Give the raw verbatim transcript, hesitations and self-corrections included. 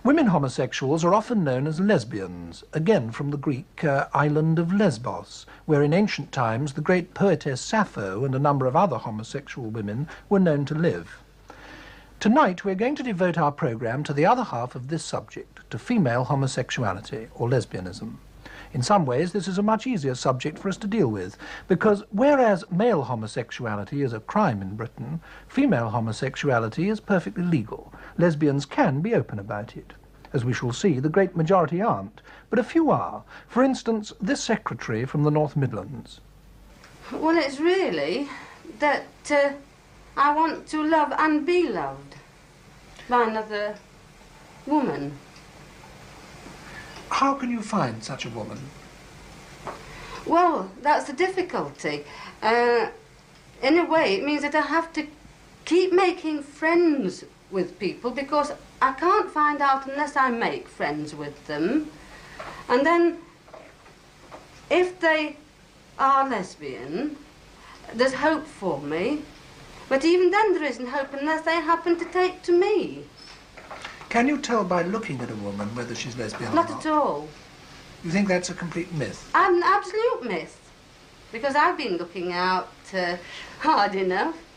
Women homosexuals are often known as lesbians, again from the Greek uh, island of Lesbos, where in ancient times the great poetess Sappho and a number of other homosexual women were known to live. Tonight we're going to devote our programme to the other half of this subject, to female homosexuality, or lesbianism. In some ways this is a much easier subject for us to deal with, because whereas male homosexuality is a crime in Britain, female homosexuality is perfectly legal. Lesbians can be open about it. As we shall see, the great majority aren't, but a few are. For instance, this secretary from the North Midlands. Well, it's really that uh, I want to love and be loved by another woman. How can you find such a woman? Well, that's the difficulty. Uh, in a way, it means that I have to keep making friends with people, because I can't find out unless I make friends with them. And then, if they are lesbian, there's hope for me. But even then there isn't hope unless they happen to take to me. Can you tell by looking at a woman whether she's lesbian or Not not? at all. You think that's a complete myth? An absolute myth. Because I've been looking out uh, hard enough.